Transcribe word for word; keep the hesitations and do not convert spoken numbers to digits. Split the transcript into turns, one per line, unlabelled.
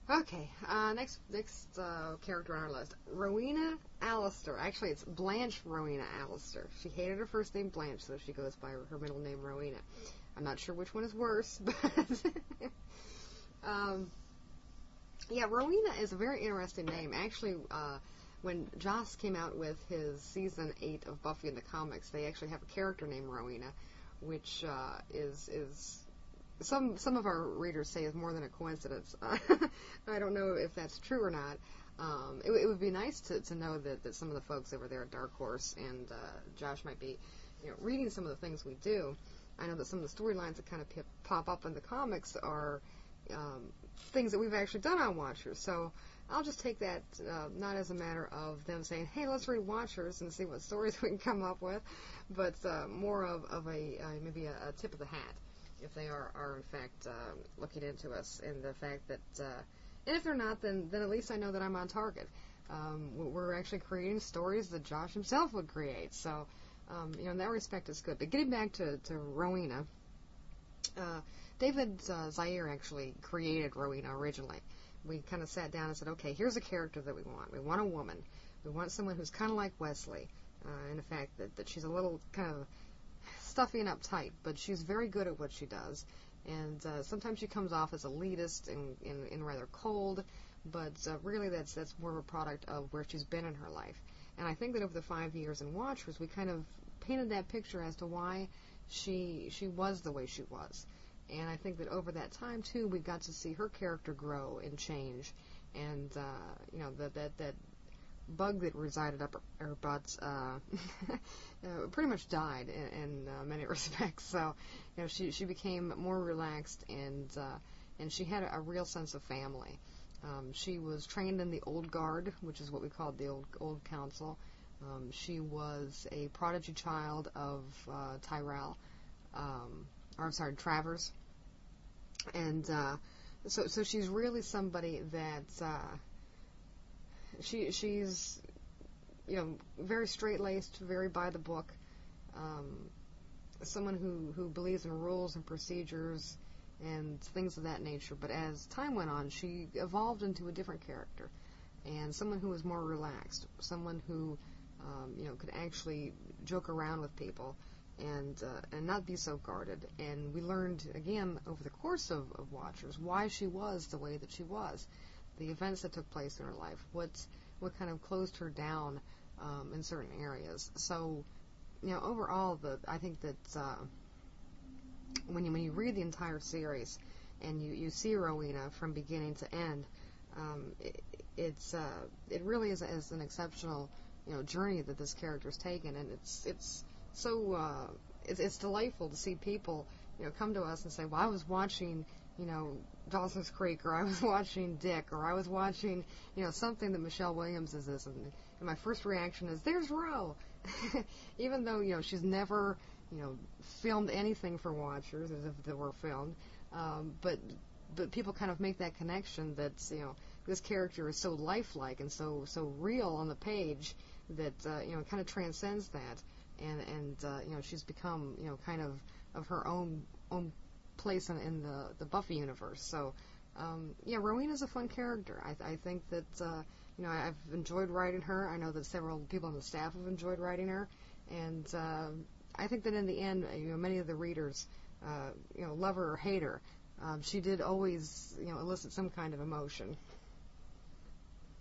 Okay, uh, next next uh, character on our list, Rowena Allister. Actually, it's Blanche Rowena Allister. She hated her first name Blanche, so she goes by her middle name Rowena. I'm not sure which one is worse, but um, yeah, Rowena is a very interesting name. Actually, uh, when Joss came out with his season eight of Buffy in the comics, they actually have a character named Rowena, which uh, is is some some of our readers say is more than a coincidence. I don't know if that's true or not. Um, it, it would be nice to, to know that, that some of the folks over there at Dark Horse and uh, Josh might be, you know, reading some of the things we do. I know that some of the storylines that kind of p- pop up in the comics are um, things that we've actually done on Watchers. So I'll just take that uh, not as a matter of them saying, hey, let's read Watchers and see what stories we can come up with, but uh, more of, of a uh, maybe a, a tip of the hat if they are, are in fact uh, looking into us, and the fact that, uh, and if they're not, then, then at least I know that I'm on target. Um, we're actually creating stories that Josh himself would create, so um, you know, in that respect, it's good. But getting back to, to Rowena, uh, David uh, Zaire actually created Rowena originally. We kind of sat down and said, okay, here's a character that we want. We want a woman. We want someone who's kind of like Wesley, uh, in the fact that, that she's a little kind of stuffy and uptight, but she's very good at what she does. And uh, sometimes she comes off as elitist and, and, and rather cold, but uh, really that's that's more of a product of where she's been in her life. And I think that over the five years in Watchers, we kind of painted that picture as to why she she was the way she was. And I think that over that time, too, we got to see her character grow and change. And, uh, you know, that, that, that bug that resided up her, her butt uh, uh, pretty much died in, in uh, many respects. So, you know, she she became more relaxed, and uh, and she had a, a real sense of family. Um, she was trained in the Old Guard, which is what we called the Old Old Council. Um, she was a prodigy child of uh, Tyrell, um, or I'm sorry, Travers, and uh, so so she's really somebody that. Uh, She she's, you know, very straight-laced, very by the book, um, someone who, who believes in rules and procedures and things of that nature. But as time went on, she evolved into a different character, and someone who was more relaxed, someone who, um, you know, could actually joke around with people and uh, and not be so guarded. And we learned again over the course of, of Watchers why she was the way that she was. The events that took place in her life, what what kind of closed her down um, in certain areas. So, you know, overall, the I think that uh, when you when you read the entire series and you, you see Rowena from beginning to end, um, it, it's uh, it really is, is an exceptional, you know, journey that this character's taken, and it's it's so uh, it's, it's delightful to see people, you know, come to us and say, well, I was watching, you know, Dawson's Creek, or I was watching Dick, or I was watching, you know, something that Michelle Williams is this, and, and my first reaction is, there's Ro! Even though, you know, she's never, you know, filmed anything for Watchers, as if they were filmed, um, but but people kind of make that connection that, you know, this character is so lifelike and so so real on the page that, uh, you know, it kind of transcends that, and, and uh, you know, she's become, you know, kind of of her own own place in, in the, the Buffy universe. So, um, yeah, Rowena's a fun character. I, I think that, uh, you know, I've enjoyed writing her. I know that several people on the staff have enjoyed writing her. And uh, I think that in the end, you know, many of the readers, uh, you know, love her or hate her. Um, she did always, you know, elicit some kind of emotion.